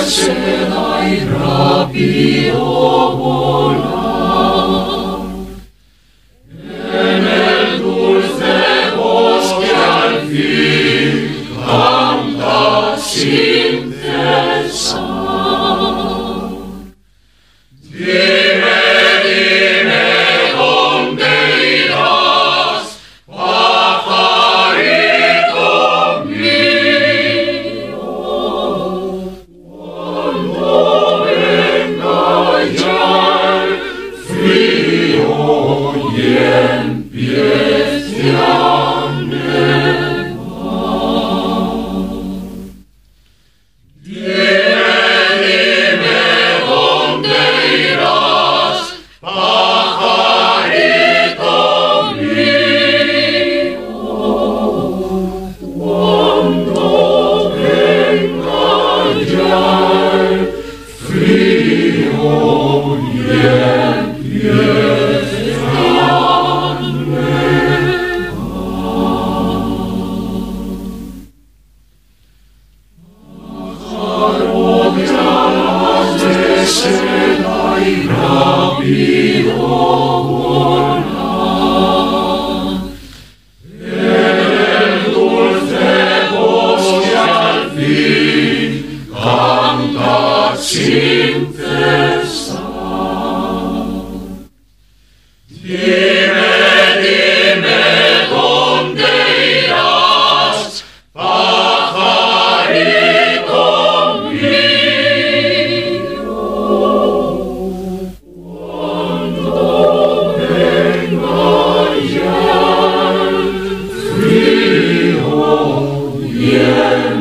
seda y rápido volar. En el dulce bosque al fin canta sin cesar. Dime, dime, ¿dónde irás, pajarito mío? Cuando venga ya el frío y empiece a nevar. Dime, ¿dónde irás, pajarito mío? Cuando venga ya el frío y empiece a nevar. Pájaro de alas de seda y rápido volar. En el dulce bosque al fin canta sin cesar. Dime, dime, ¿dónde irás, pajarito mío? Cuando venga ya el frío y el